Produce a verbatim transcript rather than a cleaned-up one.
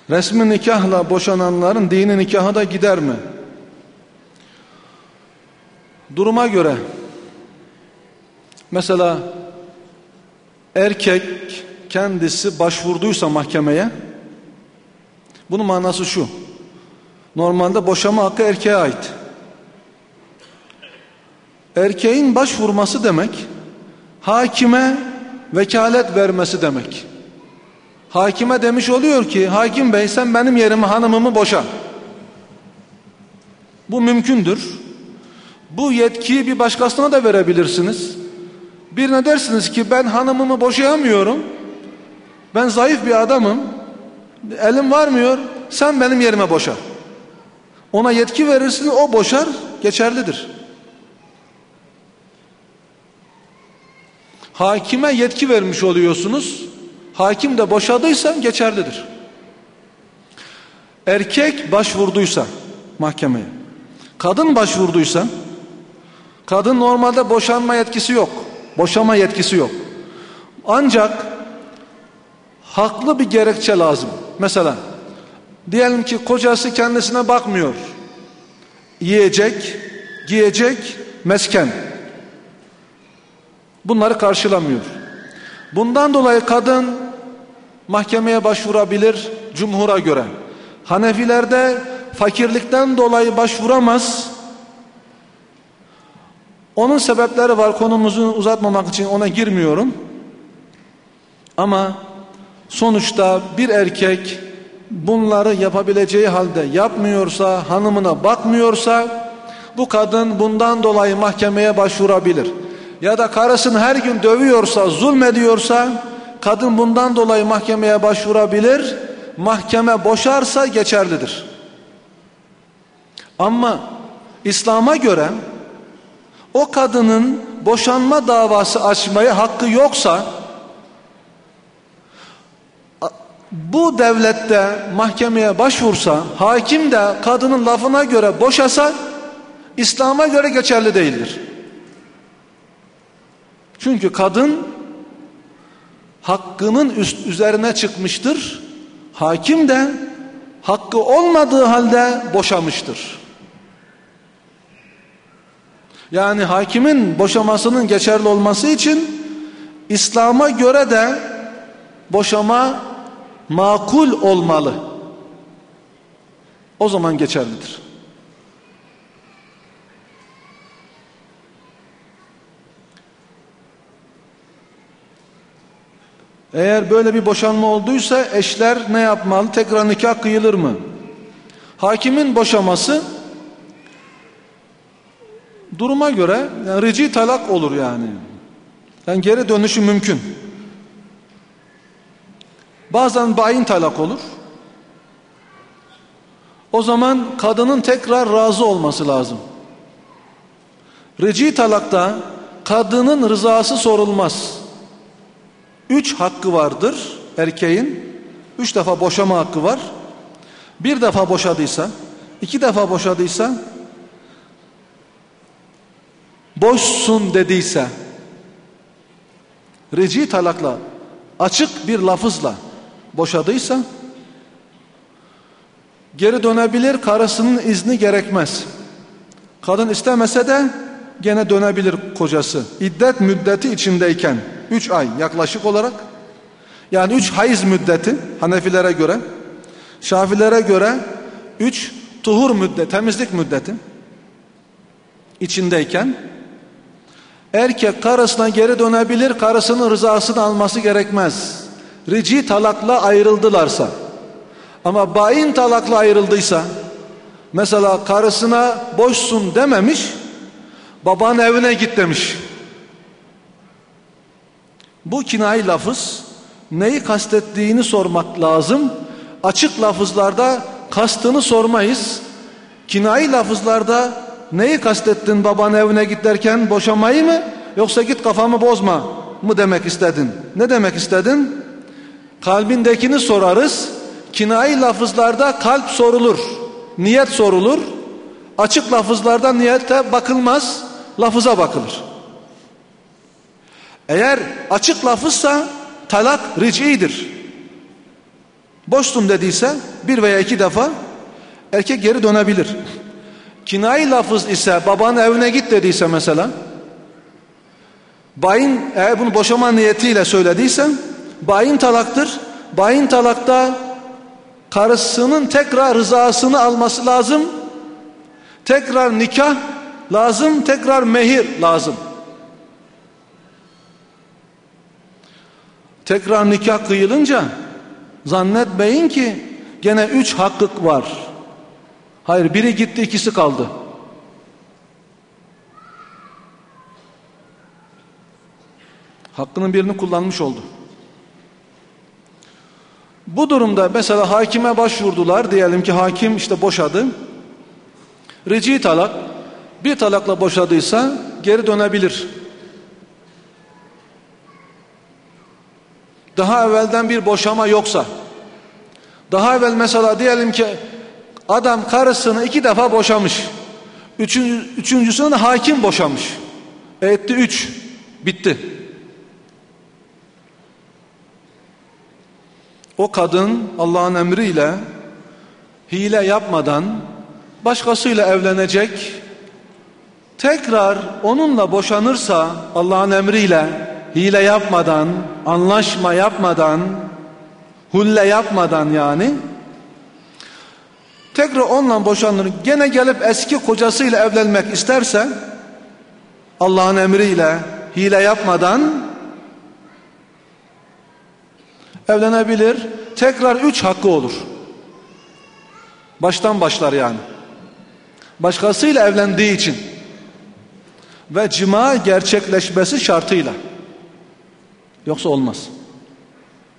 Resmi nikahla boşananların dini nikahı da gider mi? Duruma göre. Mesela erkek kendisi başvurduysa mahkemeye, bunun manası şu: normalde boşama hakkı erkeğe ait. Erkeğin başvurması demek, hakime vekalet vermesi demek. Hakime demiş oluyor ki, hakim bey sen benim yerime hanımımı boşa. Bu mümkündür. Bu yetkiyi bir başkasına da verebilirsiniz. Birine dersiniz ki ben hanımımı boşayamıyorum, ben zayıf bir adamım, elim varmıyor, sen benim yerime boşa. Ona yetki verirsiniz, o boşar, geçerlidir. Hakime yetki vermiş oluyorsunuz, hakim de boşadıysa geçerlidir. Erkek başvurduysa mahkemeye, kadın başvurduysa, kadın normalde boşanma yetkisi yok, boşama yetkisi yok. Ancak haklı bir gerekçe lazım. Mesela diyelim ki kocası kendisine bakmıyor, yiyecek, giyecek, mesken, bunları karşılamıyor. Bundan dolayı kadın mahkemeye başvurabilir cumhura göre. Hanefilerde fakirlikten dolayı başvuramaz. Onun sebepleri var, konumuzu uzatmamak için ona girmiyorum. Ama sonuçta bir erkek bunları yapabileceği halde yapmıyorsa, hanımına bakmıyorsa, bu kadın bundan dolayı mahkemeye başvurabilir. Ya da karısını her gün dövüyorsa, zulmediyorsa, kadın bundan dolayı mahkemeye başvurabilir. Mahkeme boşarsa geçerlidir. Ama İslam'a göre o kadının boşanma davası açmaya hakkı yoksa, bu devlette mahkemeye başvursa, hakim de kadının lafına göre boşasa, İslam'a göre geçerli değildir. Çünkü kadın hakkının üst üzerine çıkmıştır. Hakim de hakkı olmadığı halde boşamıştır. Yani hakimin boşamasının geçerli olması için İslam'a göre de boşama makul olmalı. O zaman geçerlidir. Eğer böyle bir boşanma olduysa eşler ne yapmalı? Tekrar nikah kıyılır mı? Hakimin boşaması duruma göre yani rici talak olur yani. Yani geri dönüşü mümkün. Bazen bayin talak olur. O zaman kadının tekrar razı olması lazım. Rici talakta kadının rızası sorulmaz. Üç hakkı vardır erkeğin. Üç defa boşama hakkı var. Bir defa boşadıysa, iki defa boşadıysa, boşsun dediyse, rici talakla, açık bir lafızla boşadıysa, geri dönebilir, karısının izni gerekmez. Kadın istemese de gene dönebilir kocası. İddet müddeti içindeyken, üç ay yaklaşık olarak, yani üç hayız müddeti Hanefilere göre, Şafilere göre üç tuhur müddeti, temizlik müddeti içindeyken erkek karısına geri dönebilir, karısının rızasını alması gerekmez. Rici talakla ayrıldılarsa. Ama bain talakla ayrıldıysa, mesela karısına boşsun dememiş, babanın evine git demiş. Bu kinayi lafız, neyi kastettiğini sormak lazım. Açık lafızlarda kastını sormayız. Kinayi lafızlarda neyi kastettin babanın evine git derken, boşamayı mı, yoksa git kafamı bozma mı demek istedin? Ne demek istedin? Kalbindekini sorarız. Kinayi lafızlarda kalp sorulur, niyet sorulur. Açık lafızlarda niyete bakılmaz, lafıza bakılır. Eğer açık lafızsa talak ric'idir. Boşsun dediyse bir veya iki defa erkek geri dönebilir. Kinayi lafız ise babanın evine git dediyse mesela, bayin, eğer bunu boşama niyetiyle söylediysen bayin talaktır. Bayin talakta karısının tekrar rızasını alması lazım. Tekrar nikah lazım, tekrar mehir lazım. Tekrar nikah kıyılınca zannetmeyin ki gene üç hakkı var. Hayır, biri gitti, ikisi kaldı. Hakkının birini kullanmış oldu. Bu durumda mesela hakime başvurdular. Diyelim ki hakim işte boşadı. Rici talak, bir talakla boşadıysa geri dönebilir. Daha evvelden bir boşama yoksa, daha evvel mesela diyelim ki adam karısını iki defa boşamış. Üçüncü, üçüncüsünü de hakim boşamış. Etti üç. Bitti. O kadın Allah'ın emriyle hile yapmadan başkasıyla evlenecek. Tekrar onunla boşanırsa Allah'ın emriyle hile yapmadan, anlaşma yapmadan, hulle yapmadan yani, tekrar onunla boşanır, gene gelip eski kocasıyla evlenmek isterse Allah'ın emriyle hile yapmadan evlenebilir. Tekrar üç hakkı olur. Baştan başlar yani. Başkasıyla evlendiği için ve cima gerçekleşmesi şartıyla. Yoksa olmaz.